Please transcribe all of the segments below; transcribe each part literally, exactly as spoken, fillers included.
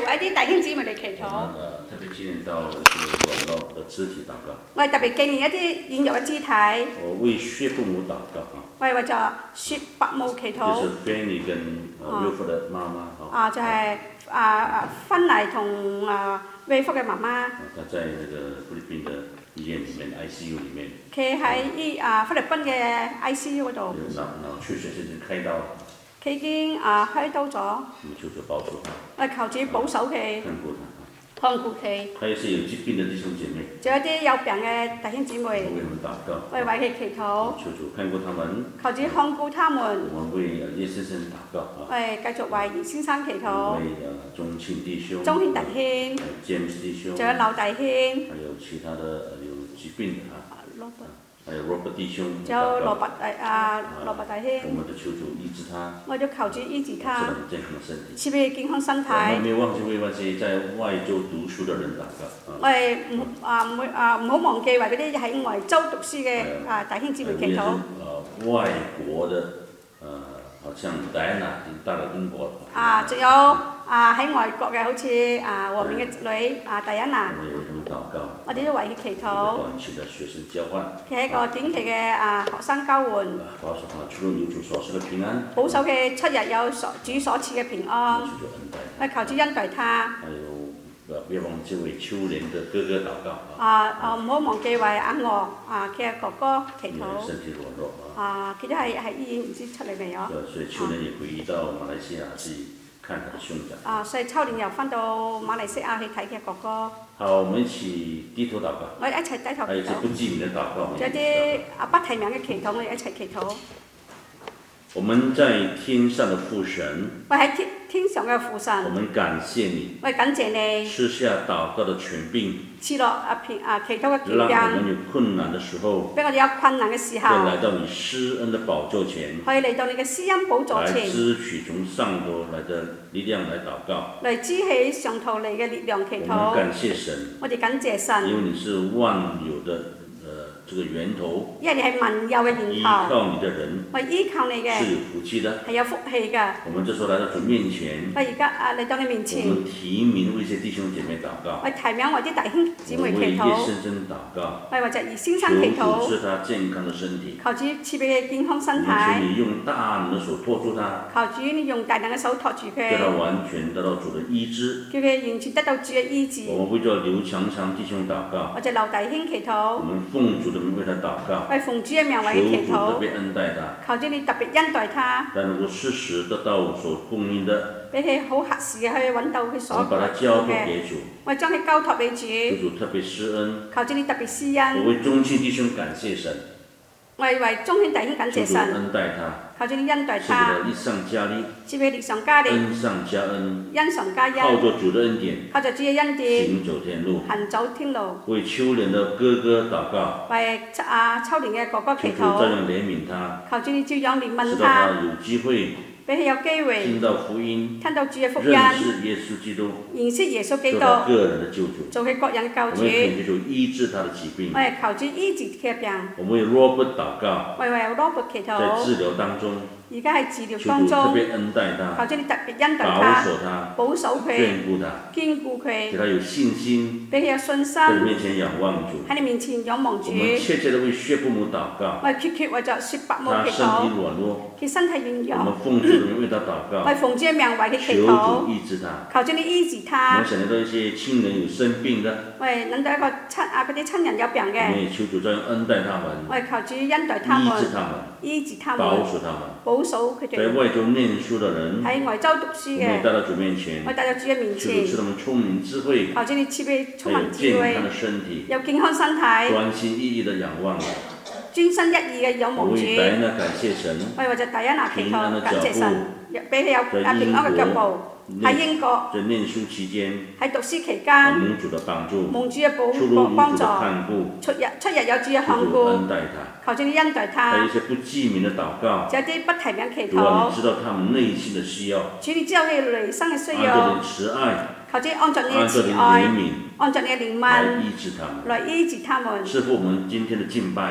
為一啲弟兄姊妹嚟祈禱。 呃，特別紀念到這個軟弱的肢體禱告。 我哋特別紀念一啲軟弱嘅肢體。 我為薛父母禱告啊。 我係為咗薛伯母祈禱。 就是 Fanny 跟呃瑞福的媽媽啊，就係啊啊芬妮同啊瑞福嘅媽媽。 他在那個菲律賓的醫院裡面 I C U 裡面。 佢喺醫啊菲律賓嘅 I C U 嗰度。 腦腦缺血已經開刀。 佢已經啊開刀咗。 我求主保守他。 我求主保守佢。 看顧他。 看顧佢。 還有一些有疾病的弟兄姐妹。 仲有啲有病嘅弟兄姊妹。 我為他們禱告。 我係為佢祈禱。 求主看顧他們。 求主看顧他們。 我們為葉先生禱告啊。 我係繼續為葉先生祈禱。 為誒中慶弟兄。 中慶弟兄。 James 弟兄。 仲有劉弟兄。 還有其他的有疾病的啊。 Robert。 還有 Robert 弟兄。 仲有羅伯弟啊，羅伯弟兄。 我們都求主醫治他。 我都求主醫治他。 賜他健康的身體。 賜俾佢健康身體。 我們沒有忘記為那些在外州讀書的人禱告。 我哋唔啊唔會啊唔好忘記為嗰啲喺外州讀書嘅啊弟兄姊妹祈禱。 呃，外國的呃，好像戴安娜已經到了英國。 啊，仲有啊喺外國嘅，好似啊和面嘅女啊戴安娜。 我哋為佢們禱告。 我哋都為佢祈禱。 短期的學生交換。 佢係一個短期嘅啊學生交換。 保守他出入有主所賜嘅平安。 保守佢七日有所主所賜嘅平安。我求主恩待他。 還有呃，別忘記為秋蓮的哥哥禱告。 啊啊唔好忘記為阿娥啊佢嘅哥哥祈禱。 身體軟弱啊。 啊，佢都係喺醫院唔知出嚟未啊？ 所以秋蓮也回到馬來西亞去看他的兄長。 啊，所以秋蓮又翻到馬來西亞去睇佢哥哥。 好，我們一起低頭禱告。 我哋一齊低頭祈禱。 還有一些不記名的禱告。 有啲啊不提名嘅祈禱，我哋一齊祈禱。 我們在天上的父神。 我喺天天上嘅父神。 我們感謝你。 我感謝你。 賜下禱告的權柄。 賜落啊片啊祈禱嘅權柄。 讓我們有困難的時候。 俾我哋有困難嘅時候。 可以來到你施恩的寶座前。 可以嚟到你嘅施恩寶座前。 來支取從上頭來的力量來禱告。 嚟支起上頭嚟嘅力量祈禱。 我們感謝神。 我哋感謝神。 因為你是萬有的。這個源頭， 因為你係萬有嘅源頭， 依靠你的人， 我依靠你嘅， 是有福氣的， 係有福氣嘅。 我們這時候來到主面前， 我而家啊嚟到你面前， 我們提名為一些弟兄姐妹禱告， 我提名為啲弟兄姊妹祈禱， 為葉先生禱告， 我為葉先生祈禱， 求主賜他健康的身體， 求主賜俾佢健康身體， 求你用大能的手托住他， 求主你用大能嘅手托住佢， 叫他完全得到主的醫治， 叫佢完全得到主嘅醫治。 我們為咗劉強強弟兄禱告， 我就劉弟兄祈禱， 我們奉主的名為他禱告。 為奉主嘅名為佢祈禱， 求主特別恩待他， 求主你特別恩待他， 但能夠適時得到所供應的， 俾佢好合時嘅去揾到佢所供應嘅， 我將佢交託俾主， 求主特別施恩， 求主你特別施恩， 我為中慶弟兄感謝神， 我係為中慶弟兄感謝神， 恩待他。 求主你恩待他， 賜俾力上加力， 賜俾力上加力， 恩上加恩， 恩上加恩， 靠着主的恩典， 靠着主嘅恩典， 行走天路， 行走天路， 為秋蓮的哥哥禱告， 為啊秋蓮嘅哥哥祈禱， 求主照樣憐憫他， 求主你照樣憐憫他， 使到他有機會， 俾佢有機會聽到福音， 聽到主嘅福音， 認識耶穌基督， 認識耶穌基督， 做他個人的救主， 做佢個人嘅救主， 我們求主醫治他的疾病， 我哋求主醫治佢嘅病， 我們為 Robert 禱告， 為為 Robert 祈禱， 在治療當中。 而家喺治療當中， 特別恩待他， 求主你特別恩待他， 保守他， 保守佢， 眷顧他， 堅固佢， 給他有信心， 俾佢有信心， 在你面前仰望主， 喺你面前仰望主。 我們切切地為薛父母禱告， 我哋決決為咗薛伯母祈禱， 他身體軟弱， 佢身體軟弱， 我們奉主的名為他禱告， 我哋奉主嘅名為佢祈禱， 求主醫治他， 求主你醫治他。 我們想到一些親人有生病的， 我哋諗到一個親啊嗰啲親人有病嘅， 我們也求主這樣恩待他們， 我哋求主恩待他們， 醫治他們， 醫治他們， 保守他們， 保守佢哋。 在外州念書的人， 喺外州讀書嘅， 我們帶到主面前， 我帶到主嘅面前， 求主賜他們聰明智慧， 求主你賜俾聰明智慧， 有健康的身體， 有健康身體， 專心一意的仰望， 專心一意嘅仰望主。 我為戴安娜感謝神， 我為咗戴安娜祈禱，感謝神，俾佢有啊平安嘅腳步。喺英國， 在念書期間， 喺讀書期間， 蒙主的幫助， 蒙主嘅保出入有幫助， 主的看顧， 出日出日有主嘅看求主顧， 恩待他， 求主你恩待他。 還有一些不記名的禱告， 仲有啲不提名祈主啊， 禱， 你知道他們內心的需要， 主你知道佢內心嘅需按照要， 你慈愛， 求主按照你嘅按照你慈愛憐憫， 按照你嘅憐來憫醫治他們。 來醫治他們。 師父，我們今天的敬拜，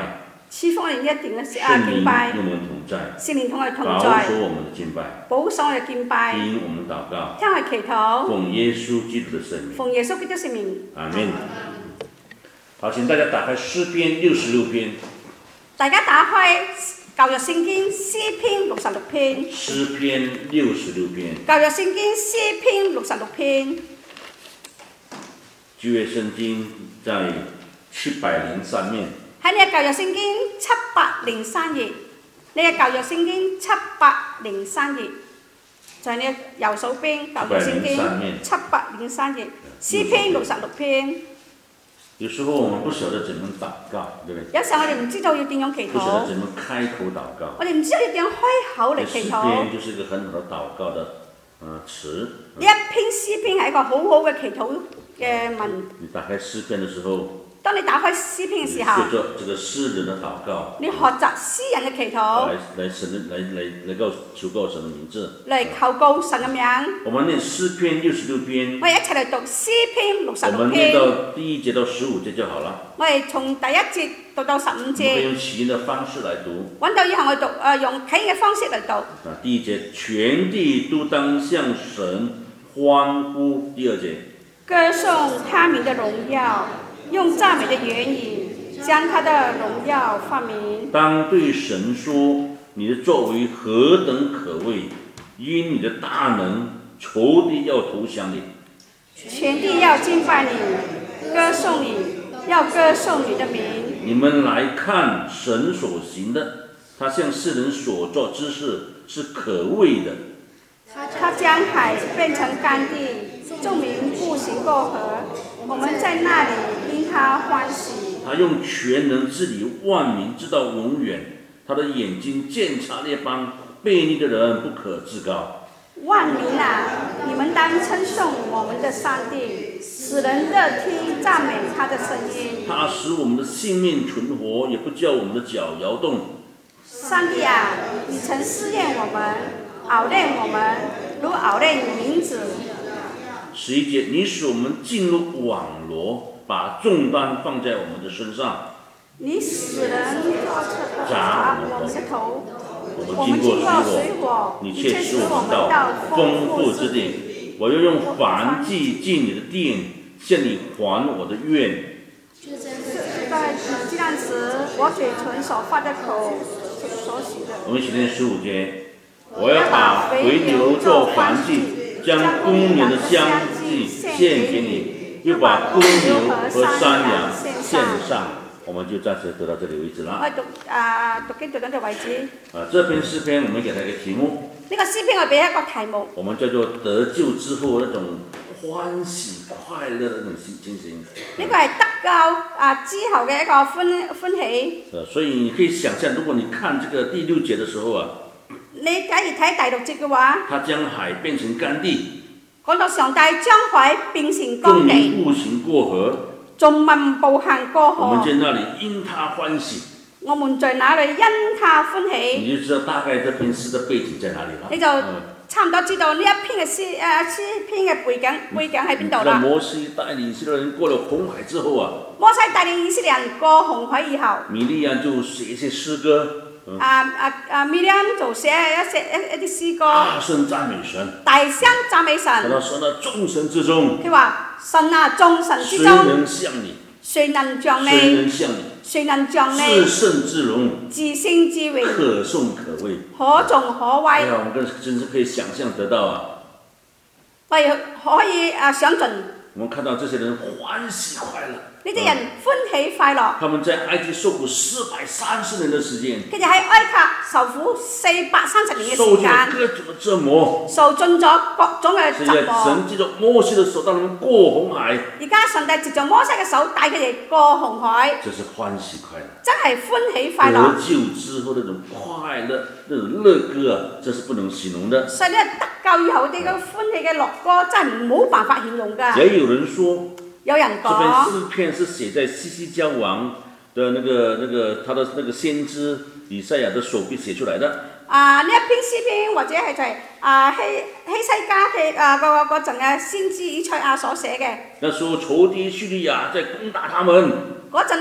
賜福我哋一定嘅啊聖靈敬拜， 與我們同在， 聖靈同我哋同保在， 守我們的敬拜， 保守我哋敬拜， 聽我們禱告， 聽我哋祈禱， 奉耶穌基督的聖名， 奉耶穌基督聖名。 阿門。好，請大家打開詩篇六十六篇。 大家打開舊約聖經詩篇六十六篇。 詩篇六十六篇。 舊約聖經詩篇六十六篇。 舊約聖經在七百零三面。 喺呢個舊約聖經七百零三頁，呢個舊約聖經七百零三頁，就係呢個右手邊舊約聖經七百零三頁，詩篇六十六篇。 有時候我們不曉得怎麼禱告，對不對？ 有時候我哋唔知道要點樣祈禱。 不曉得怎麼開口禱告。 我哋唔知道要點樣開口嚟祈禱。 詩篇就是一個很好的禱告的呃詞。呢一篇詩篇係一個好好嘅祈禱嘅文。 你打開詩篇嘅時候。 當你打開詩篇嘅時候， 學這個詩人的禱告， 你學習詩人嘅祈禱， 來來神來來來告求告神的名字， 嚟求告神嘅名。 我們念詩篇六十六篇， 我哋一齊嚟讀詩篇六十六篇。 我們念到第一節到十五節就好了。 我哋從第一節讀到十五節。 我們用起音的方式來讀。 揾到以後我讀，誒、呃、用起音嘅方式嚟讀。 啊，第一節，全地都當向神歡呼。第二節， 歌頌他名的榮耀。用讚美的言語將他的榮耀發明。 當對神說：你的作為何等可畏！因你的大能，仇敵要投降你。 全地要敬拜你，歌頌你，要歌頌你的名。 你們來看神所行的，他向世人所做之事是可畏的。 他將海變成乾地，眾民步行過河，我們在那裡因他歡喜。 他用全能治理萬民，直到永遠。他的眼睛鑒察列邦，悖逆的人不可自高。 萬民啊，你們當稱頌我們的上帝，使人樂聽讚美他的聲音。 他使我們的性命存活，也不叫我們的腳搖動。 上帝啊，你曾試驗我們。熬練我們，如熬練你名字。 十一節，你使我們進入網羅，把重擔放在我們的身上。 你使人砸我們的頭。 我們經過水火，你卻使我們到豐富之地。我要用燔祭進你的殿，向你還我的願。 在祭壇時，我嘴唇所發的口所許的。 我們一起念十五節。我要把肥牛做燔祭，將公牛的香祭獻給你，又把公牛和山羊獻上。我們就暫時讀到這裡為止啦。 我讀啊讀經讀到這為止。啊， 這篇詩篇我們給它一個題目。 呢個詩篇我俾一個題目。 我們叫做得救之後那種歡喜快樂的那種情形。 呢個係得救啊之後嘅一個歡歡喜。 所以你可以想象，如果你看這個第六節的時候啊。 你假如睇第六節嘅話， 他將海變成乾地， 講到上帝將海變成乾地， 眾民步行過河， 眾民步行過河， 我們在那裡因他歡喜， 我們在那裡因他歡喜， 你就知道大概這篇詩的背景在哪裡啦。 你就差唔多知道呢一篇嘅詩誒詩篇嘅背景背景喺邊度啦。 摩西帶領以色列人過了紅海之後啊， 摩西帶領以色列人過紅海以後， 米利亞就寫一些詩歌。 啊啊啊！米利亞就寫一寫一一啲詩歌， 大聲讚美神， 大聲讚美神。 佢話神啊，眾神之中， 佢話神啊，眾神之中， 誰能像你？ 誰能像你？ 誰能像你？ 誰能像你？ 至聖至榮， 至聖至榮， 可頌可畏， 可頌可畏。 哎呀，我們真是可以想象得到啊！ 我哋可以啊想盡。 我們看到這些人歡喜快樂。 呢啲人歡喜快樂。 他們在埃及受苦四百三十年的時間。 佢哋喺埃及受苦四百三十年嘅時間。 受盡各種嘅折磨。 受盡咗各種嘅折磨。 神藉着摩西的手帶他們過紅海。 而家上帝藉着摩西嘅手帶佢哋過紅海。 這是歡喜快樂。 真係歡喜快樂。 得救之後那種快樂，那種樂歌啊，這是不能形容的。 所以咧，得救以後啲嘅歡喜嘅樂歌真係冇辦法形容㗎。 也有人說。 有人講， 這篇詩篇是寫在西西家王的那個、那個他的那個先知以賽亞的手筆寫出來的。 啊，呢一篇詩篇或者係就係啊希希西家嘅啊嗰個嗰陣嘅先知以賽亞所寫嘅。 那時候仇敵敘利亞在攻打他們。 嗰陣咧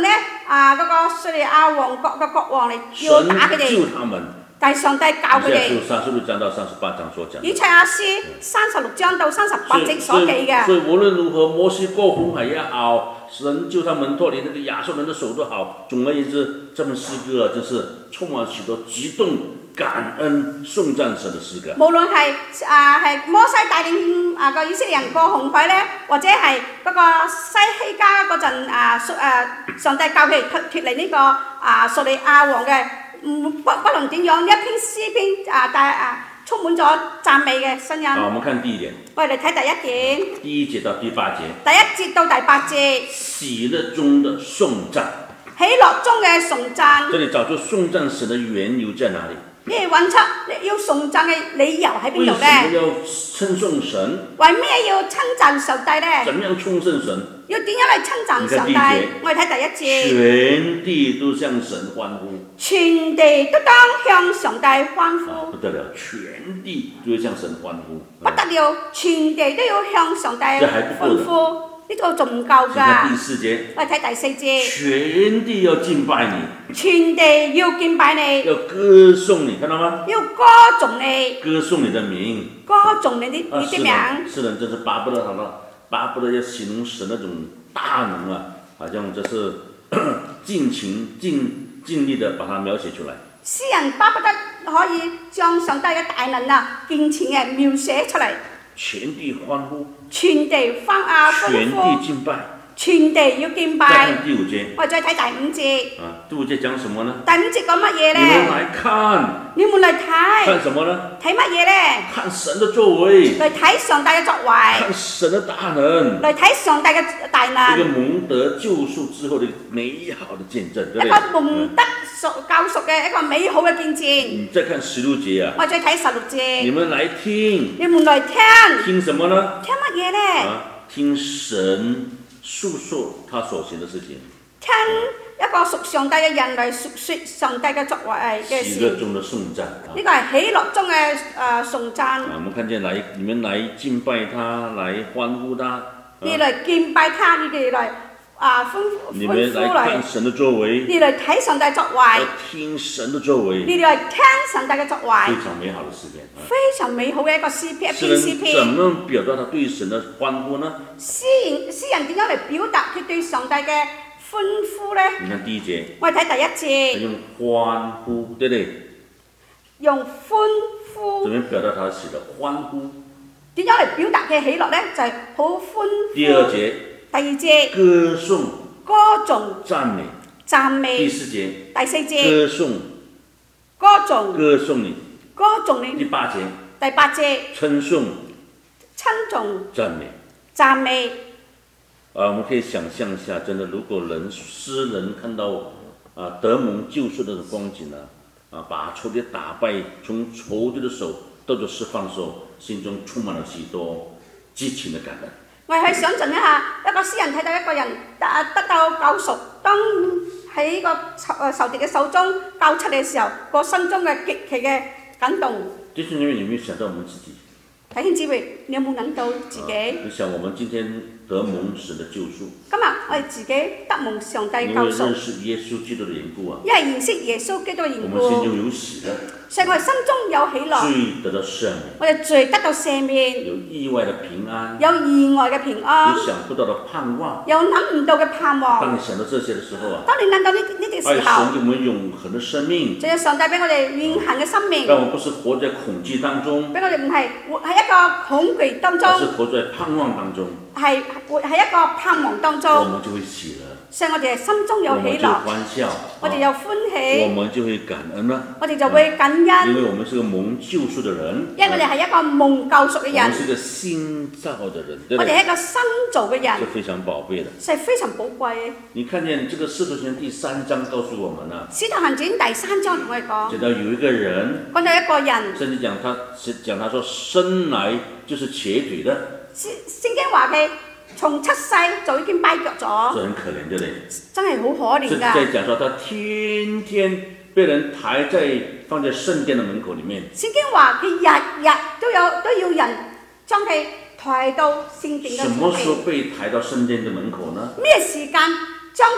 啊嗰、那個敘利亞王國嘅國王嚟要打佢神救哋， 他們。 但係上帝教佢以賽亞哋。 書三十六章到三十八章所講。 以賽亞書三十六章到三十八節所記嘅。 所以無論如何，摩西過紅海也好，神救他們脫離那個亞述人的手都好。總而言之，這份詩歌啊，真是充滿許多激動、感恩、頌讚神的詩歌。 無論係啊係摩西帶領啊個以色列人過紅海咧，或者係嗰個西希家嗰陣啊誒、啊、上帝教佢哋脱脱離呢個啊敘利亞王嘅。唔不不論點樣，呢一篇詩篇啊帶啊充滿咗讚美嘅聲音。 好，我們看第一點。 我哋睇第一點。 第一節到第八節。 第一節到第八節。 喜樂中的頌讚。 喜樂中嘅頌讚。 這裡找出頌讚神的緣由在哪裡？ 你揾出要頌讚嘅理由喺邊度咧？ 為什麼要稱頌神？ 為咩要稱讚上帝咧？ 怎樣稱頌神？ 要點樣嚟稱讚上帝？我哋睇第一節。 全地都向神歡呼。 全地都當向上帝歡呼。 啊、不得了，全地都要向神歡呼。 不得了，全地都要向上帝歡呼。呢個仲唔夠㗎？ 第四節， 我哋睇第四節。 全地要敬拜你。 全地要敬拜你。 要歌頌你，看到嗎？ 要歌頌你。歌頌你的名。 歌頌你的你的名。 世人真是巴不得他了，巴不得要形容神那種大能啊，好像這是盡情盡盡力的把它描寫出來。 詩人巴不得可以將上帝嘅大能啊，盡情嘅描寫出嚟。 全地歡呼。 全地歡啊歡呼。 全地敬拜。 全地要敬拜。 再看第五節。 我哋再睇第五節。 啊，第五節講什麼呢？ 第五節講乜嘢咧？ 你們來看。 你們嚟睇。 看什麼呢？ 睇乜嘢咧？ 看神的作為。 嚟睇上帝嘅作為。 看神的大能。 嚟睇上帝嘅大能。 一個蒙得救贖之後的美好的見證，對不對？ 一個蒙得贖救贖嘅一個美好嘅見證。 你再看十六節啊。 我再睇十六節。 你們來聽。 你們來聽。 聽什麼呢？ 聽乜嘢咧？ 啊，聽神述說他所行的事情。 聽一個屬上帝嘅人嚟述說上帝嘅作為嘅事。 喜樂中的頌讚。 呢個係喜樂中嘅誒頌讚。 啊，我們看見來，你們來敬拜他，來歡呼他。 你嚟敬拜他，你哋嚟啊歡你們來看神的作為。 你嚟睇上帝作為。 聽神的作為。 你哋嚟聽上帝嘅作為。 非常美好的詩篇。 非常美好嘅一個詩篇，一篇詩篇。 詩人怎麼表達他對神的歡呼呢？ 詩人詩人點樣嚟表達佢對上帝嘅歡呼咧？ 你看第一節。 我哋睇第一節。 用歡呼，對不對？ 用歡呼。 怎麼表達他喜樂？歡呼。 點樣嚟表達嘅喜樂咧？就係好歡呼。 第二節。 第二節。 歌頌。 歌頌。讚美。 讚美。 第四節。 第四節。 歌頌。 歌頌。 歌頌你。 歌頌你。 第八節。 第八節。 稱頌。 稱頌。 讚美。 讚美。 啊，我們可以想象一下，真的，如果人詩人看到啊得蒙救贖的光景呢，啊，把仇敵打敗，從仇敵的手得到釋放的時候，心中充滿了許多激情的感恩。 我哋去想象一下，一個詩人睇到一個人得得到救贖，當喺個仇誒仇敵嘅手中救出嚟嘅時候，個心中嘅極其嘅感動。 弟兄姊妹，有沒有想到我們自己？ 弟兄姊妹，你有冇諗到自己？ 啊、你想我們今天得蒙神的救贖。 今日我哋自己得蒙上帝救贖。 因為認識耶穌基督的緣故啊。 因為認識耶穌基督嘅緣故。 我們心中有喜樂。 所以我哋心中有喜樂。 罪得到赦免。 我哋罪得到赦免。 有意外的平安。 有意外嘅平安。 有想不到的盼望。 有諗唔到嘅盼望。 當你想到這些嘅時候啊。 當你諗到呢呢啲時候。 神給我們永恆的生命。 仲有上帝俾我哋永恆嘅生命。 但我不是活在恐懼當中。 俾我哋唔係活喺一個恐懼當中。 而是活在盼望當中。 係活喺一個盼望當中。 我們就會喜樂。 所以我哋心中有喜樂。 我們就歡笑。 我哋有歡喜。 我們就會感恩啦。 我哋就會感恩。 因為我們是個蒙救贖的人。 因為我哋係一個蒙救贖嘅人。 我們是個新造的人，對不對？ 我哋係一個新造嘅人。 是非常寶貝的。 係非常寶貴嘅。 你看見這個《使徒行傳》第三章告訴我們啦。 《使徒行傳》第三章同我哋講。 講到有一個人。 講到一個人。 甚至講他，講他說生來就是瘸腿的。 聖聖經話佢從出世就已經跛腳咗。 這很可憐，對不對？ 真係好可憐㗎。 在講說他天天被人抬在放在聖殿的門口裡面。 聖經話佢日日都有都要人將佢抬到聖殿嘅。 什麼時候被抬到聖殿的門口呢？ 咩時間將佢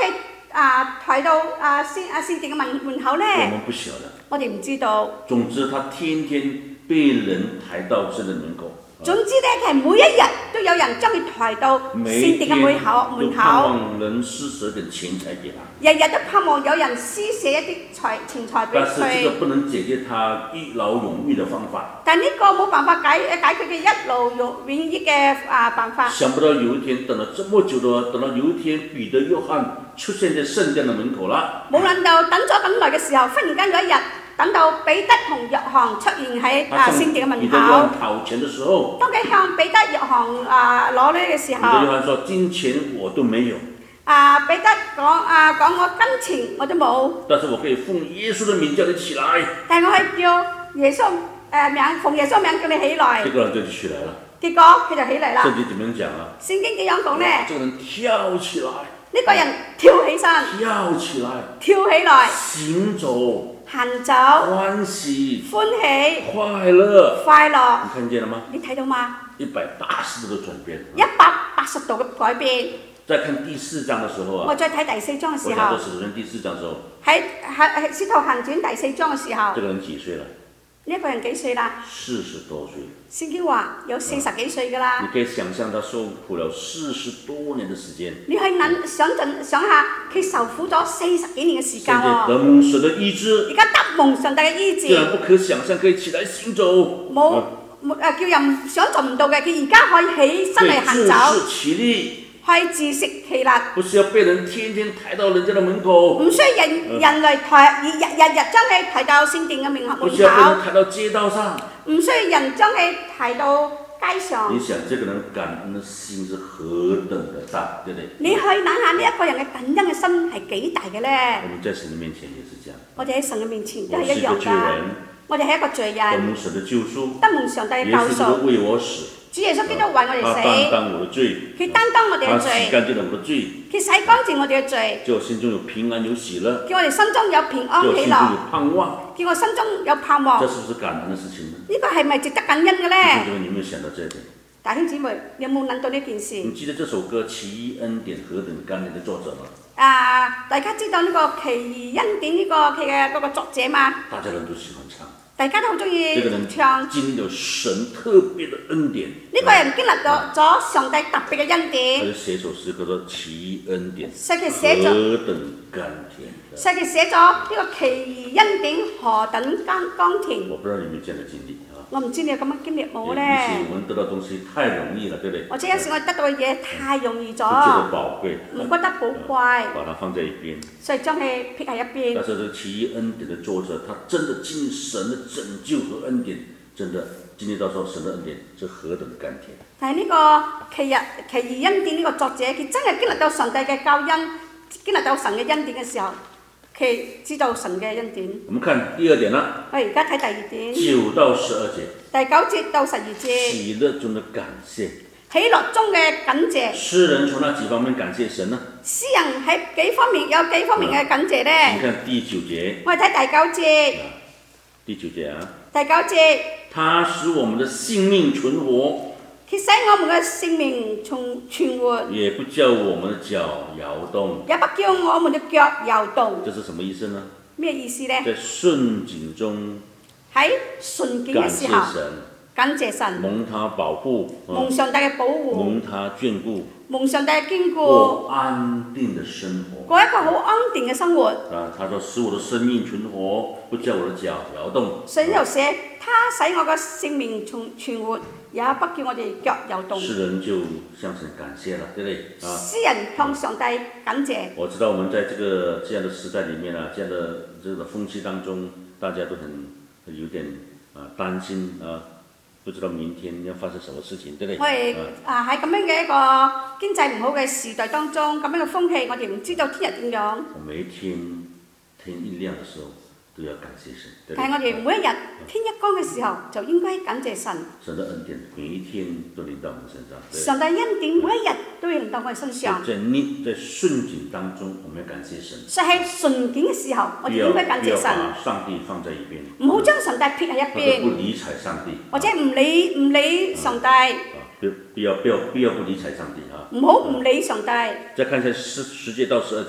啊抬到啊聖啊聖殿嘅門門口我咧？ 們不曉得。 我哋唔知道。 總之，他天天被人抬到神的門口。 總之咧，其實每一日都有人將佢抬到聖殿嘅門口門都盼口， 望人施捨點錢財給他。 日日都盼望有人施捨一啲財錢財俾但是這佢。 個不能解決他一勞永逸的方法。 但呢個冇辦法解解決嘅一勞永永逸嘅啊辦法。 想不到有一天等了這麼久的，等到有一天彼得、約翰出現在聖殿的門口啦。 冇諗到等咗咁耐嘅時候，忽然間有一日，等到彼得同約翰出現喺啊聖殿嘅門彼得、約翰口。 討錢的時候， 當佢向彼得、約翰啊攞呢嘅時彼得、約候， 翰說：金錢我都沒有， 啊彼得講啊講我金錢我都冇， 但是我可以奉耶穌的名叫你起來。 但係我係叫耶穌誒名，奉耶穌名叫你起來。 這個人就起來了。 結果佢就起嚟啦。 聖經點樣講啊？ 聖經點樣講咧？ 這個人跳起來， 呢個人跳起身， 跳起來， 跳起來， 行走， 行走， 歡喜， 歡喜， 快樂， 快樂。 你看見了嗎？ 你睇到嗎？ 一百八十度的轉變。 一百八十度嘅改變。 再看第四章的時候啊， 我再睇第四章嘅時我講候， 到使徒行傳第四章的時候， 喺喺喺《使徒行傳》第四章嘅時候， 這個人幾歲了？ 呢一個人幾歲啦？ 四十多歲。 聖經話有四十幾歲㗎啦。 你可以想象他受苦了四十多年的時間。 你去諗想盡想下，佢受苦咗四十幾年嘅時間現在喎。 得蒙神的醫治， 而家得蒙上帝嘅醫治， 這樣不可想象可以起來行走。 冇冇誒叫人想做唔到嘅，佢而家可以起身嚟行走， 可以自食其力， 可以自食其力。 不是要被人天天抬到人家的門口， 唔需要人人嚟抬，日日日將佢抬到聖殿嘅門不需要被人口， 抬到街道上。 唔需要人將佢抬到街上。 你想這個人感恩的心是何等的大，對不對？ 你去諗下呢一個人嘅感恩嘅心係幾大嘅咧？ 我們在神的面前也是這樣。 我哋喺神嘅面前都係我是一個一樣㗎。 罪人， 我哋係一個罪得人， 蒙神的救贖， 得蒙上帝嘅耶救贖。 穌基督為我死， 主耶穌基督為我哋他擔死， 當我的罪， 佢擔當我哋他嘅罪， 洗乾淨了我的罪， 佢洗乾淨我哋嘅罪， 叫我心中有平安有喜樂， 叫我哋心中有平安喜樂， 叫我心中有盼望。 叫我心中有盼望。呢這是不是感恩的事情呢？ 個係咪值得感恩嘅弟兄咧？ 姊妹，你有沒有想到這一點？ 弟兄姊妹，你有冇諗到呢件事？ 你記得這首歌《奇異恩典何等甘甜》的作者嗎？ 啊，大家知道呢個奇異恩典呢個佢嘅嗰個作者嘛？ 大家人都喜歡唱。 大家都好中意這個人唱。 經歷了神特別的恩典。 呢個人經歷咗咗上帝特別嘅恩他典， 就寫首詩叫做《奇異恩典所以佢寫咗， 何等甘甜》。 所以佢寫咗呢個奇異恩典何等甘甘甜。 我不知道你有沒有這樣的經歷啊？ 我唔知你有咁嘅經歷冇有咧？ 時我們得到東西太容易了，對不對？ 或者有時我哋得到嘅嘢太容易咗， 不覺得寶貴， 唔覺得寶貴， 把它放在一邊。 所以將佢撇喺一邊。 但是這個奇異恩典的作者，他真的經歷神的拯救和恩典，真的經歷到說神的恩典是何等的甘甜。 但係呢個奇日奇異恩典呢個作者，佢真係經歷到上帝嘅救恩，經歷到神嘅恩典嘅時候，佢知道神嘅恩典。 我們看第二點啦， 我而家睇第二點， 九到十二節， 第九節到十二節， 喜樂中的感謝。 喜樂中嘅感謝。 詩人從哪幾方面感謝神呢？ 詩人喺幾方面有幾方面嘅感謝呢？ 你看第九節， 我哋睇第九節， 第九節啊， 第九節， 他使我們的性命存活， 佢使我們嘅性命存存活， 也不叫我們的腳搖動。 也不叫我們嘅腳搖動。 這是什麼意思呢？ 咩意思呢？ 在順境中喺順境嘅感時候， 謝神， 感謝神， 蒙他保護， 蒙上帝嘅保護， 蒙他眷顧， 蒙上帝嘅堅固， 過安定的生活。 過一個好安定嘅生活。 啊，他說使我的生命存活，不叫我的腳搖動。 所以就寫，他使我嘅性命存存活，也不叫我哋腳搖動。 詩人就向神感謝了，對不對？啊， 詩人向上帝感謝。 我知道我們在這個這樣的時代裡面啊，這樣的這個風氣當中，大家都很有點啊擔心啊，不知道明天要發生什麼事情，對不對？ 我哋啊喺咁樣嘅一個經濟唔好嘅時代當中，咁樣嘅風氣，我哋唔知道聽日點樣。 我每一天天一亮的時候都要感謝神，對不對？ 但係我哋每一日天一光嘅時候，就應該感謝神。 神的恩典每一天都臨到我們身上，對。 上帝恩典每一日都要臨到我哋身上。 在逆在順境當中，我們要感謝神。 所以喺順境嘅時候，我哋應該感謝神。 不要把上帝放在一邊。 唔好將上帝撇喺一或者邊。 不理睬上帝。 或者唔理唔理上帝。 啊，不不要不要不要不理睬上帝啊！ 唔好唔理上帝。 再看一下十十節到十二節。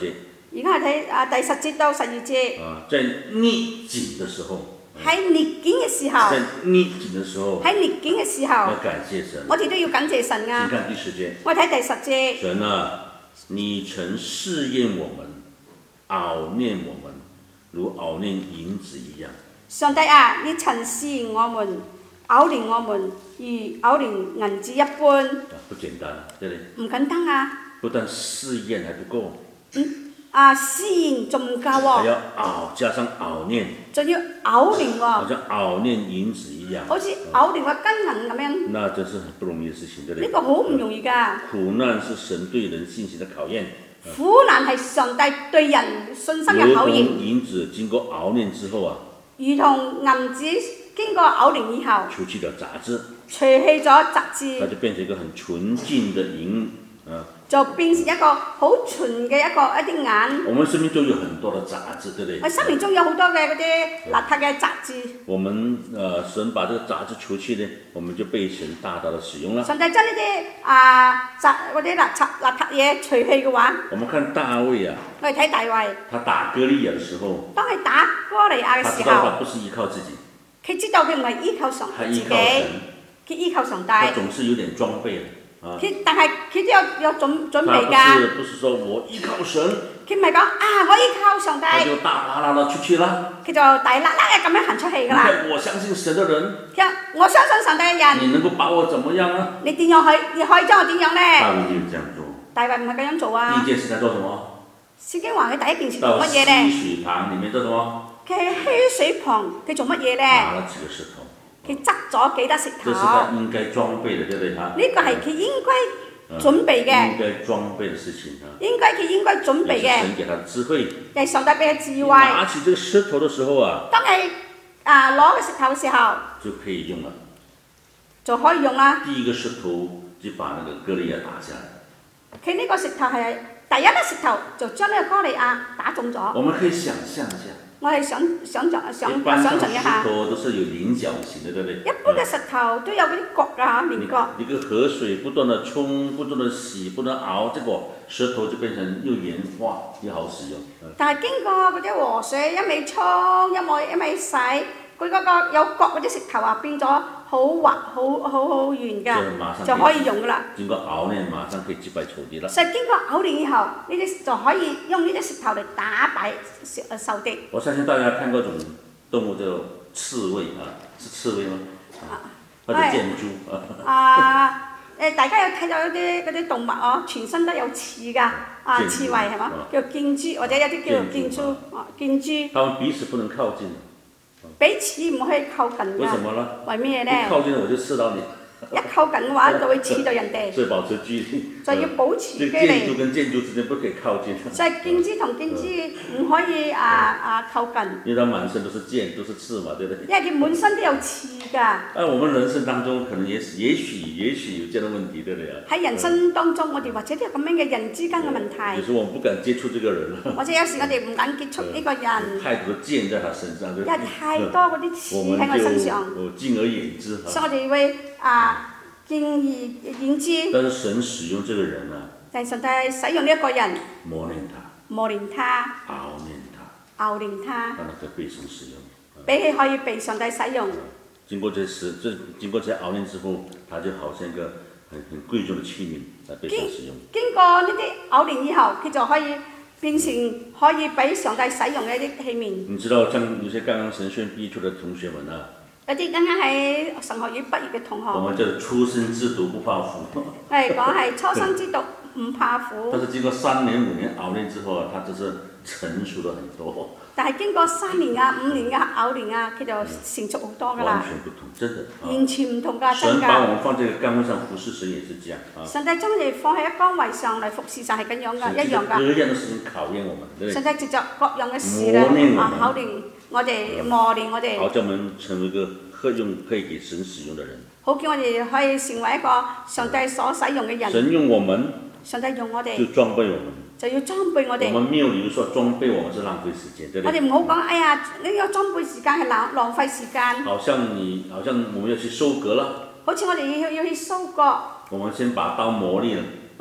而家睇啊第十節到十二節。 啊，在逆境的時候。 喺逆境嘅時候。 在逆境的時候。 喺逆境嘅時候。 要感謝神。 我哋都要感謝神啊。 請看第十節。 我睇第十節。 神啊，你曾試驗我們，熬煉我們，如熬煉銀子一樣。上帝啊，你曾試驗我們，熬煉我們，如熬煉銀子一般。 不簡單，對不對？ 唔簡單啊！ 不但試驗還不夠。 嗯。啊，試驗仲唔夠喎？ 還要熬，加上熬煉。仲要熬煉喎。 好像熬煉銀子一樣。 好似熬煉個金銀咁樣。 那真是很不容易的事情，對不對？ 呢個好唔容易㗎。 苦難是神對人信心的考驗。 苦難係上帝對人信心嘅考驗。 如同銀子經過熬煉之後啊。如同銀子經過熬煉以後。 除去了雜質。 除去咗雜質。 它就變成一個很純淨的銀。啊、 就變成一個好純嘅一個一啲眼。 我們生命中有很多的雜質，對不對？ 我生命中有好多嘅嗰啲邋遢嘅雜質。 我們呃神把這個雜質除去呢，我們就被神大大的使用啦。 上帝將呢啲啊雜嗰啲邋遢邋遢嘢除去嘅話。 我們看大衛啊。 我哋睇大衛。 他打歌利亞的時候。 當佢打歌利亞嘅時候。 他知道他不是依靠自己。 佢知道佢唔係依靠上自己。佢依靠上帝。 他總是有點裝備。 佢、啊、但係佢都有有準準備㗎。 他不是不是說我依靠神。 佢唔係講啊，我依靠上帝。 他就大啦啦的出去啦。 佢就大啦啦嘅咁樣行出去㗎啦。 我相信神的人。 其實我相信上帝嘅人。 你能夠把我怎麼樣啊？ 你點樣可以？你可以將我點樣咧？ 大衛就這樣做。 大衛唔係咁樣做啊。 第一件事他做什麼？ 聖經話佢第一件事做乜嘢咧？ 到溪水旁裡面做什麼？ 佢喺溪水旁，佢做乜嘢咧？ 拿了幾個石頭。 佢執咗幾多石頭？ 這是他應該裝備的，對不對？ 呢個係佢應該。準備嘅， 應該裝備的事情啊。 應該佢應該準備嘅。 神給他智慧。 係上帝俾佢智慧。 拿起這個石頭的時候啊。 當你啊攞個石頭嘅時候。 就可以用啦。 就可以用啦。 第一個石頭就把那個歌利亞打下來。 佢呢個石頭係第一粒石頭，就將呢個歌利亞打中咗。 我們可以想象一下。 我係想想像想想像一下。 石頭都是有棱角形的，對不對？ 一般嘅石頭都有嗰啲角啊，棱角。 你個河水不斷的沖，不斷的洗，不斷熬，結果石頭就變成又鹽化又好使用。 但係經過嗰啲河水一味沖，一味一味洗，佢嗰個有角嗰啲石頭啊變咗好滑，好好好圓㗎，就可以用㗎啦。 經過熬煉，馬上可以擊敗仇敵啦。 所以經過熬煉以後，呢啲就可以用呢啲石頭嚟打敗仇敵。我相信大家看過一種動物叫刺蝟啊，是刺蝟嗎？啊，或者箭豬啊。 誒，大家有睇到一啲嗰啲動物哦，全身都有刺㗎，啊，刺蝟係嘛？叫箭豬，或者有啲叫做箭豬，哦，箭豬。 佢哋彼此不能靠近。 彼此唔可以靠近㗎。 為什麼呢？ 為咩咧？ 一靠近我就刺到你。 一靠近嘅話就會刺到人哋。 所以保持距離。 就要保持距離。 箭豬跟箭豬之間不可以靠近。 所以箭豬同箭豬唔可以啊啊靠近。 因為佢滿身都是箭，都是刺嘛，對不對？ 因為佢滿身都有刺㗎。 喺我們人生當中，可能也也許也許有這樣的問題，對不對啊？ 喺人生當中，我哋或者都有咁樣嘅人之間嘅問題。 有時我們不敢接觸這個人。 或者有時我哋唔敢接觸呢個人。 太多箭在他身上， 因為太多嗰啲刺喺我身上。 我們就敬而遠之。 所以我哋會啊。敬而遠之。 但是神使用這個人啊， 但上帝使用呢一個人， 磨練他， 磨練他， 熬練他， 熬練他， 讓他可以被神使用， 俾佢可以被上帝使用。 經過這時，這經過這熬練之後，他就好像一個很很貴重的器皿來被神使用。 經過呢啲熬練以後，佢就可以變成可以俾上帝使用嘅一啲器皿。 你知道，像有些剛剛神學院畢業出的同學們啊。 有啲啱啱喺神學院畢業嘅同學， 我們叫做初生之犢不怕虎。 係講係初生之犢唔怕虎。 但是經過三年五年熬練之後，他就是成熟了很多。 但係經過三年啊五年嘅熬練啊，佢就成熟好多㗎啦。 完全不同，真的。 完全唔同㗎，真㗎。 神把我們放在這個崗位上服侍神也是這樣啊。 上帝將我哋放喺一崗位上嚟服侍就係咁樣㗎，一樣㗎。 各樣嘅事情考驗我們，對唔對？ 上帝藉著各樣嘅事咧啊考驗我哋，磨練我哋。 好，叫我們成為一個可用可以給神使用的人。 好叫我哋可以成為一個上帝所使用嘅人。 神用我們， 上帝用我哋， 就裝備我們， 就要裝備我哋。 我們沒有理由說裝備我們是浪費時間，對不對？ 我哋唔好講，哎呀，呢個裝備時間係浪浪費時間。 好像你，好像我們要去收割啦。 好似我哋要要去收割。 我們先把刀磨利了。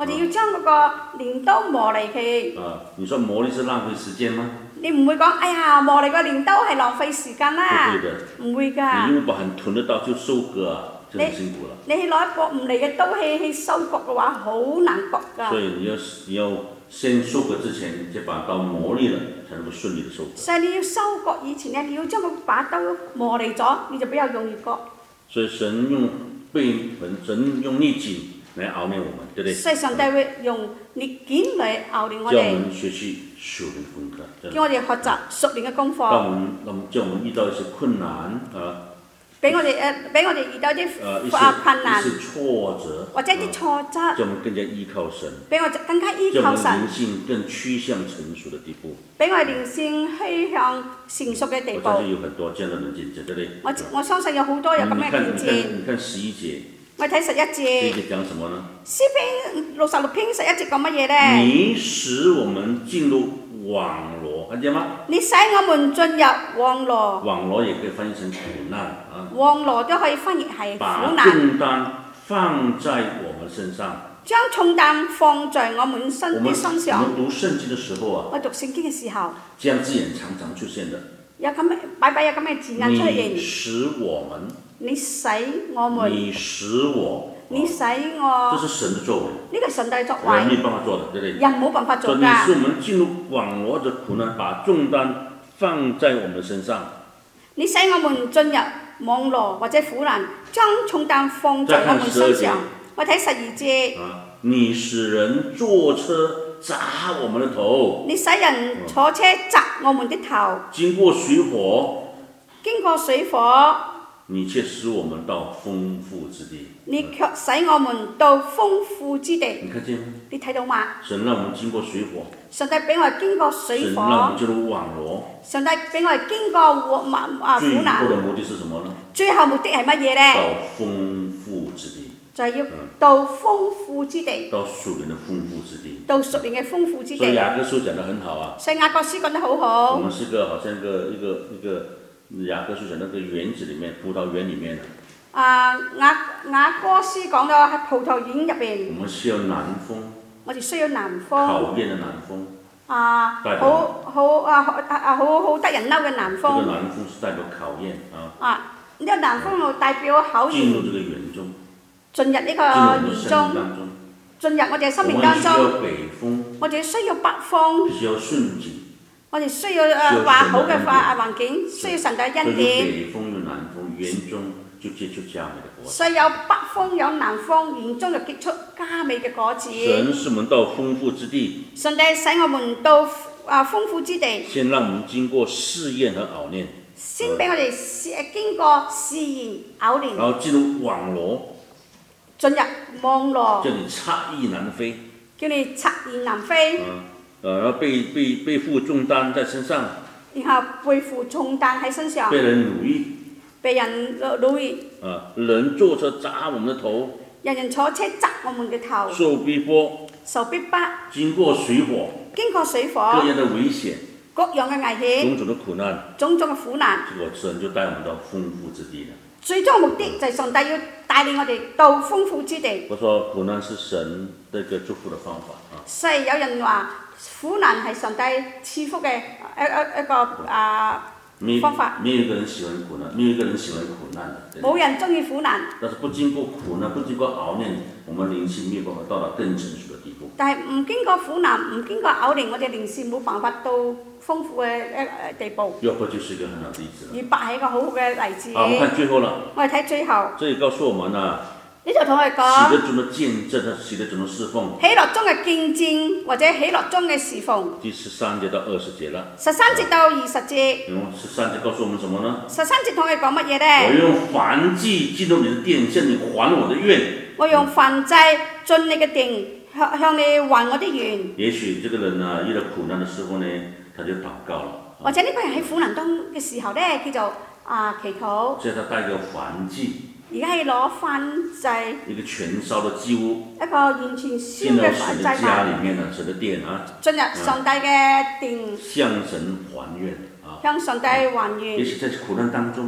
我哋要將嗰個鐮刀磨嚟佢。 啊，你說磨礪是浪費時間嗎？ 你唔會講，哎呀，磨嚟個鐮刀係浪費時間啦。唔會㗎。 你用把很鈍的刀去收割啊，就很辛苦了。 你去攞一個唔嚟嘅刀去去收割嘅話，好難割㗎。 所以你要你要先收割之前，你就把刀磨礪了，才能夠順利的收割。 所以你要收割以前咧，你要將個把刀磨嚟咗，你就比較容易割。所以神用背痕，神用逆境來熬練我們，對不對？ 所以上帝會用逆境嚟熬練我哋。 叫我們學習屬靈功課。 叫我哋學習屬靈嘅功課。 當我們，我們叫我們遇到一些困難啊。 俾我哋誒，俾我哋遇到啲啊困難， 挫折， 或者啲挫折， 叫我們更加依靠神， 俾我更加依靠神， 叫我們靈性更趨向成熟的地步， 俾我哋靈性趨向成熟嘅地步。 我相信有很多這樣的人見證，對不對？ 我我相信有好多有咁嘅見證。 你看十一節， 我睇十一節。 十一節講什麼呢？ 詩篇六十六篇十一節講乜嘢咧？ 你使我們進入網羅，看見嗎？ 你使我們進入網羅。 網羅也可以翻譯成苦難啊。 網羅都可以翻譯係苦難。 把重擔放在我們身上。 將重擔放在我們身的身上。 我們讀聖經的時候啊， 我讀聖經嘅時候， 這樣字眼常常出現的。 有咁嘅擺擺有咁嘅字眼出現。 你使我們。 你使我們。 你使我。 你使我。 這是神的作為。 呢個神的作為。 人沒辦法做的，對不對？ 人冇辦法做㗎。 你使我們進入網羅的苦難，把重擔放在我們身上。你使我們進入網羅或者苦難，將重擔放在我們身上。我睇十二節。 啊！你使人坐車砸我們的頭。 你使人坐車砸我們的頭。 經過水火。 經過水火。 你卻使我們到豐富之地。 你卻使我們到豐富之地。 你看見嗎？ 你睇到嗎？ 神讓我們經過水火。 上帝俾我哋經過水火。 神讓我們進入網羅。 上帝俾我哋經過啊苦難。 最後的目的是什麼呢？ 最後目的係乜嘢咧？ 到豐富之地。 就係要到豐富之地。 到屬靈的豐富之地。 到屬靈嘅豐富之地。 所以雅各書講得很好啊。 所以雅各書講得好好。 我們是個好像一個一個一個。雅各書講那個園子裡面，葡萄園裡面的。啊， 雅雅歌書講到喺葡萄園入邊。 我們需要南風。我哋需要南風。 考驗的南風。 啊，好好啊啊好好得人嬲嘅南風。 這個南風是代表考驗啊。 啊，呢、這個南風就代表考驗。 進入這個園中。 進入呢個園中。進入我哋嘅生命當中。 我們需要北風。 我哋需要北風。 需要順境。 我哋需要誒話好嘅環環境，需要神嘅恩典。 北風有南風，園中就結出佳美嘅果子。 所以有北風有南風，園中就結出佳美嘅果子。 神使我們到豐富之地。 上帝使我們到啊豐富之地。 先讓我們經過試驗和熬練。 先俾我哋試經過試驗熬練。 然後進入網羅。 進入網羅。 叫你插翼難飛。 叫你插翼難飛。 嗯呃，然後背背背負重擔在身上， 然後背負重擔喺身上， 被人奴役， 被人奴役， 啊，人坐車砸我們的頭， 人人坐車砸我們嘅頭， 受逼迫， 受逼迫， 經過水火， 經過水火， 各樣的危險， 各樣嘅危險， 種種的苦難， 種種嘅苦難， 結果神就帶我們到豐富之地了。最終目的就係上帝要帶領我哋到豐富之地。 我說苦難是神的一個祝福的方法啊。 所以有人話。苦難係上帝賜福嘅一一一個啊方法。 沒有一個人喜歡苦難，沒有一個人喜歡苦難的。 冇人中意苦難。 但是不經過苦難，不經過熬練，我們靈性沒有辦法到達更成熟的地步。 但係唔經過苦難，唔經過熬練，我哋靈性冇辦法到豐富嘅一誒地步。 約伯就是一個很好的例子。 約伯係一個好好嘅例子。 好，我們看最後啦。 我哋睇最後。 這裡告訴我們啊。 呢度同我哋講， 喜樂中的見證和喜樂中的侍奉。 喜樂中嘅見證或者喜樂中嘅侍奉。 第十三節到二十節啦。 十三節到二十節。 嗯，十三節告訴我們什麼呢？ 十三節同我哋講乜嘢咧？ 我用燔祭進入你的殿，向你還我的願。 我用燔祭進你嘅殿，向向你還我的願。 也許這個人啊，遇到苦難的時候呢，他就禱告了。 或者呢個人喺苦難中嘅時候咧，叫做啊祈禱。 所以他帶個燔祭。 而家係攞燔祭， 一個全燒的祭物， 一個完全燒嘅燔祭物， 家裡面啊，神的殿啊， 進入上帝嘅殿， 向神還願啊， 向上帝還願。 也許在苦難當中，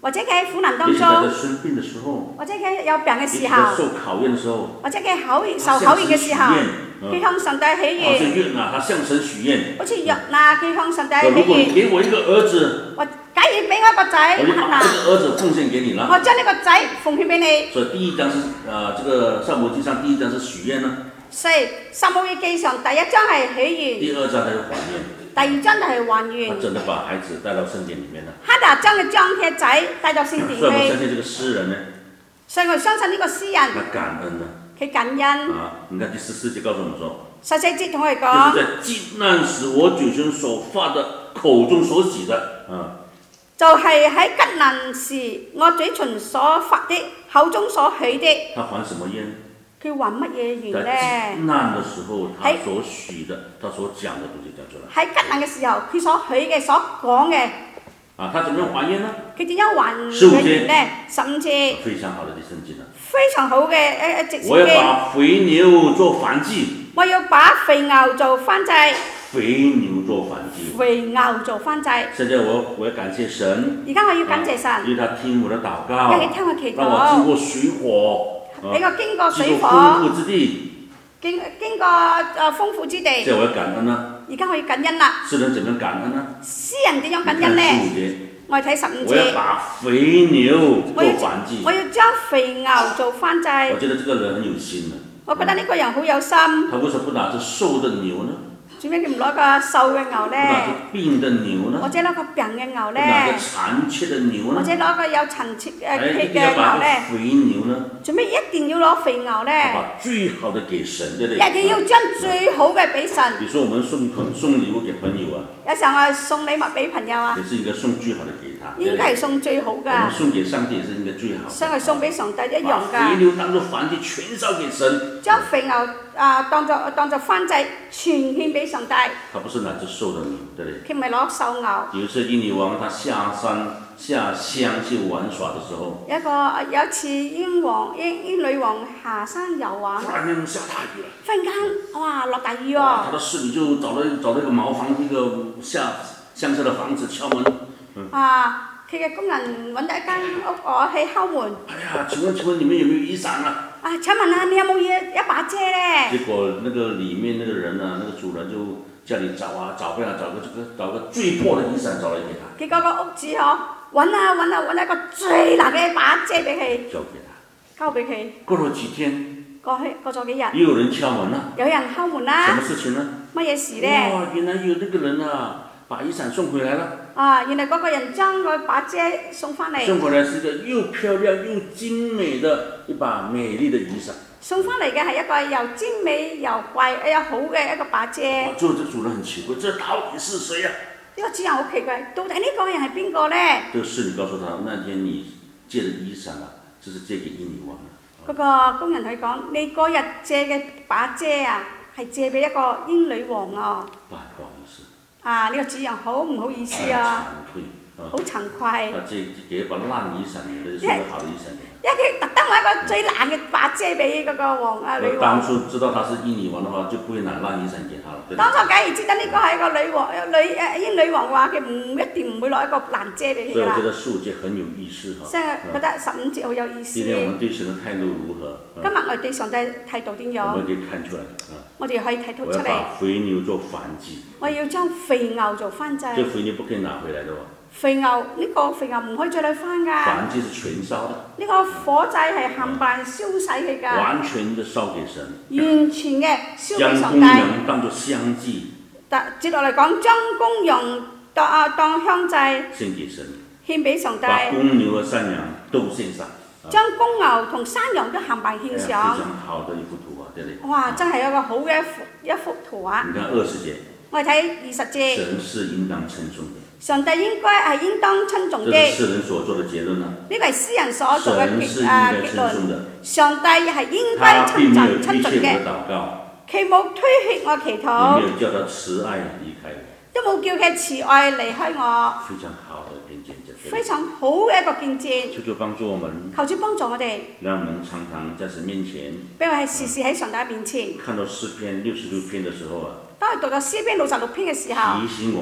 或者佢喺苦難當也許他在中， 生病的時候， 或者佢有病嘅也許時候在，受考驗的時候， 或者佢考受考驗嘅時候，佢向上帝許好像願， 約拿他向神許願， 好似約拿佢向上帝說如果你許願， 給我一個兒子， 或假如俾我一個仔， 我就把嗱， 這個兒子奉獻給你了。 我將呢個仔奉獻俾你。 所以第一章是呃，這個撒母耳記上第一章是許願呢， 四撒母耳記上第一章係許願， 第二章才是還願。 第二章就係還他願。 真的把孩子帶到聖殿裡面了。 哈拿將佢將佢仔帶到聖殿所以我相去， 信這個詩人呢， 所以我相信呢個詩人他感恩了佢感恩。 啊！你看第十四節告訴我們說， 十四節同我哋就是講， 在急難時我嘴唇所發的口中所許的啊。 就係喺吉難時我嘴唇所發的口中所許的。 他還什麼願？ 佢還乜嘢願在呢？ 急難的時候，他所許的，他所講的東西講出來。 喺吉難嘅時候，佢所許嘅、所講嘅， 啊，他怎麼樣還願呢？ 佢點樣還十五節佢願呢？十五節非常好的聖經啊！ 非常好嘅一一直我要聖經。 把肥牛做燔祭， 我要把肥牛做燔祭， 肥牛做燔祭。 肥牛做燔祭。 現在我我要感謝神， 而家我要感謝神， 因為他聽我的禱告， 因為你聽我祈禱讓我經過水火， 俾我經過水經過豐火， 富之地。 經經過誒豐富之地。 現在我要感恩啦。 而家我要感恩啦。 詩人怎麼樣感恩呢？ 詩人點樣感你看恩呢？ 十五節， 我哋睇十五我要節。 把肥牛做我要燔祭我。要將肥牛做燔我祭。 覺得這個人很有心啊。 我覺得呢個人好有心。 他為什麼不拿着瘦的牛呢？ 做咩佢唔攞個瘦嘅牛不拿着呢？ 病的牛呢？ 或者攞個病嘅牛不拿着呢？ 殘缺的牛或呢？ 者攞個有殘缺誒哎， 缺一定要嘅牛呢？ 把這個肥牛呢， 做咩一定要攞肥牛呢？ 把最好的給神，對不一對？ 定要將最好嘅俾神。 比如說我們送朋送禮物給朋友啊， 有時候我送禮物俾朋友啊， 也是應該送最好的給他。對應不對？ 該係送最好我㗎們，送給上帝也是應該最好的。 所以送俾上帝一樣把肥㗎。 牛當作燔祭全燒給神。 將肥牛啊當作當作燔祭，全獻俾上帝。 他不是拿着瘦的牛，對不對？ 佢唔係攞瘦牛。 有一次英女王她下山下鄉去玩耍的時候， 有一個有一次英王英英女王下山遊玩， 突然間下大雨了。 忽然間哇落大雨哇！他喎！ 的侍女就找了找了一個茅房，一個下鄉下的房子敲門。 啊，佢嘅工人揾到一間屋我去敲門。 哎呀，請問請問你們有沒有雨傘啊？ 啊，請問下你有冇嘢一把遮呢？ 結果那個裡面那個人啊，那個主人就叫你找啊找，俾啊找個這個找個最破的雨傘找來給他， 結果個屋主嗬揾啊揾啊揾一個最難嘅一把遮俾佢， 交給他。 交俾佢。 過了幾天， 過去過咗幾日， 又有人敲門啦。 有人敲門什啦麼，事情呢？ 乜嘢事呢？ 哇，原來有那個人啊，把雨傘送回來了。 啊，原來嗰個人將嗰把遮送翻嚟， 送回來是一個又漂亮又精美的一把美麗的雨傘。 送翻嚟嘅係一個又精美又貴又好嘅一個把遮。 哇，最後這主人很奇怪，這到底是誰呀？ 呢個主人好奇怪，到底呢個人係邊個呢？ 這個侍女告訴他，那天你借的雨傘啊，就是借給英女王的。 嗰個工人佢講：你嗰日借嘅把遮啊，係借俾一個英女王啊！ 不好意思。 啊，呢、這個主人好唔好意思啊？ 慚愧啊！ 好慚愧， 他借給一把爛雨傘，你送個好的雨傘給因為佢特登揾一個最難嘅把遮俾嗰個王啊女他。 王。 當初知道他是英女王的話，就不會拿爛雨傘給他了，對不對？ 當初假如知道呢個係一個女王女誒英女王嘅話，佢唔一定唔會攞一個爛遮俾佢啦所以我覺。得十五節很有意思哈。 所以覺得十五節好有意思。 今天我們對神的態度如何？ 今日我哋對上帝態度點樣？ 我們可以看出來啊。 我哋可以睇到出嚟。 我要把肥牛做燔祭。 我要將肥牛做燔祭。 這肥牛不可以拿回來的喎。 肥牛呢、這個肥牛唔可以再攞翻㗎。 燔祭是全燒的。 呢個火祭係冚唪唥燒洗佢㗎。 完全的燒給神。 完全嘅燒俾將上帝。 公羊當作香祭。 接落嚟講，將公羊當啊當香祭。 獻給神。 獻俾上帝。 把公牛和山羊都獻上。 將公牛同山羊都冚唪唥獻上。 非常好的一幅圖啊，對唔對？ 哇！真係一個好嘅一幅一幅圖畫。 你看二十節。 我哋睇二十節。 神是應當稱頌的。 上帝應該係應當稱頌的。 這是詩人所做的結論啊。 呢個係詩人所做嘅結啊結論。上帝係應該他並沒有稱推頌嘅。 卻我的禱告。 佢冇推卻我祈禱。 也沒有叫他慈愛離開我。 都冇叫佢慈愛離開我。 非常好的見證， 非常好嘅一個見證。 求主幫助我們。 求主幫助我哋。 讓我們常常在神面前。 俾我係時時喺上帝面前。 看到詩篇六十六篇的時候啊。 當我讀到詩篇六十六篇嘅時候。 提醒我們。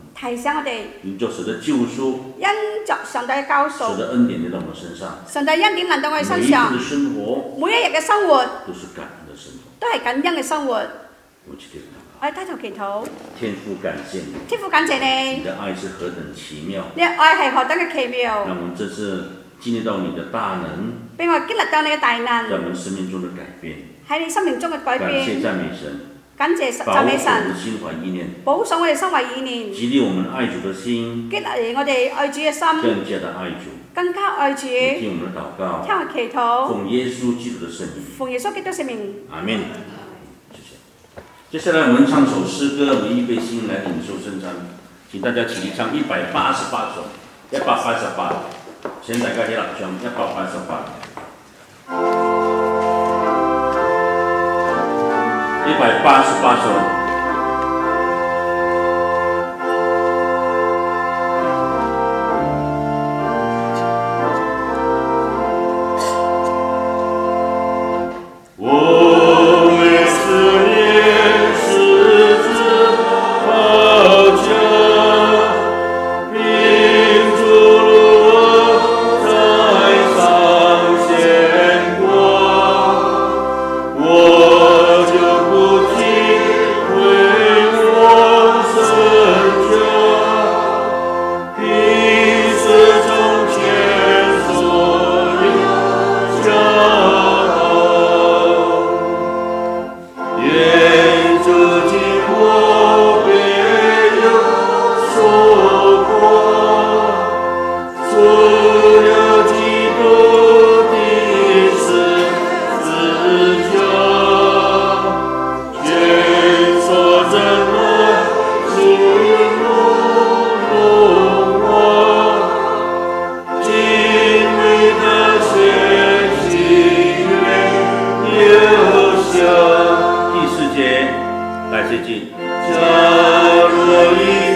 提醒我哋， 因着神的救赎， 因着上帝嘅救神贖， 的恩典臨到我們身上， 上帝恩典臨到我哋身每一上天的，生活每一日嘅生活都是感恩的生活。 都係感恩嘅生活。 我們去禱告， 我哋低頭祈禱， 天父感謝你， 天父感謝你你， 的愛是何等奇妙， 你嘅愛係何等嘅奇妙， 讓我們這次經歷到你的大能， 俾我經歷到你嘅大在我能們生命中的改變。 喺你生命中嘅改感謝變。 讚美神， 感謝保守我們讚美神， 的心懷意念， 保守我哋心懷意念， 激勵我們愛主的心， 激勵我哋愛主嘅心， 更加的愛主。 更加愛主。聽聽我們的禱告， 我祈禱， 奉耶穌基督的聖名， 奉耶穌基督聖名。 阿門。謝謝。接下來我們唱首詩歌，我們預備心來領受聖餐，請大家起立唱一百八十八首，一百八十八，請大家起立唱一百八十八，一百八十八首。第四节，来接近。假若一